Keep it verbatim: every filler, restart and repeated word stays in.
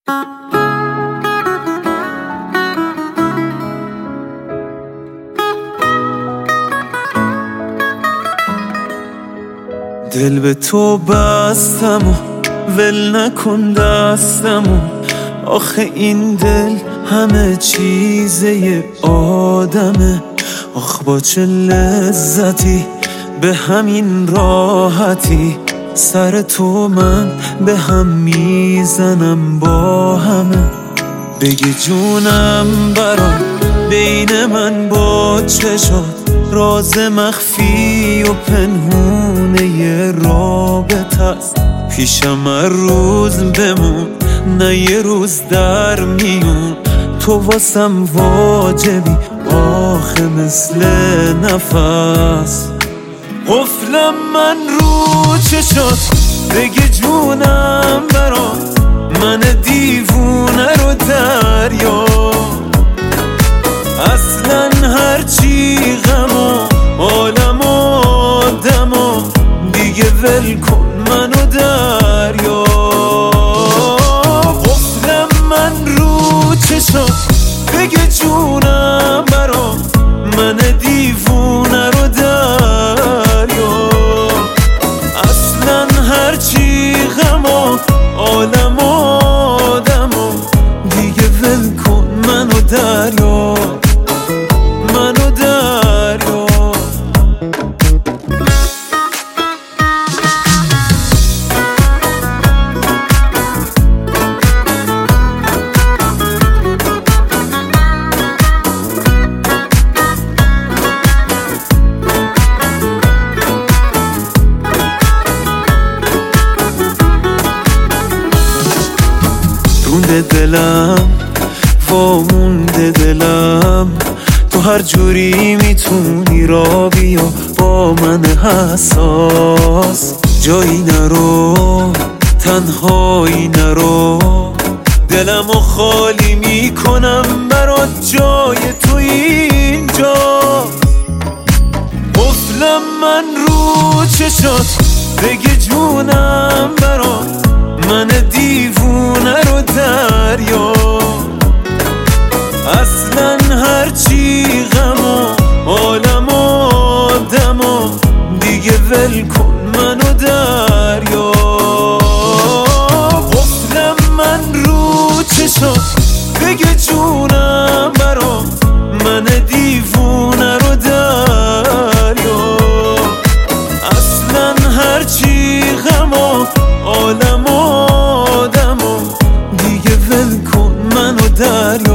دل به تو بستم و ول نکن دستم و آخه این دل همه چیزه آدمه. آخ با چه لذتی به همین راحتی سر تو من به هم میزنم با همه. بگی جونم برام بین من با چشات راز مخفی و پنهونه ی رابطه است. پیشم هر روز بمون نه یه روز در میون، تو واسم واجبی آخه مثل نفس. قفلم من رو چشات بگی جونم برات من دیوونه رو دریا. اصلا هرچی غم و عالم و آدم و دیگه ول کن منو دریا. قفلم من رو چشات بگه جونم برات من دیوونه رو دریا. اصلا هرچی غم و عالم و آدم و دیگه ول کن منو دریا منو دریا. رونده دلم وامونده دلم، تو هر جوری میتونی را بیا با من حساس. جایی نرو تنهایی نرو دلمو خالی میکنم برات جای تو اینجا. قفلم من رو چشات بگه جونم برات من دیوونه رو دریا. اصلا هرچی غم و عالم و آدم و دیگه ول کن منو دریا. قفلم من رو چشات بگه جونم برات من دیوونه رو دریا. اصلا هرچی غم و عالم و آدم و دیگه ول کن منو دریا.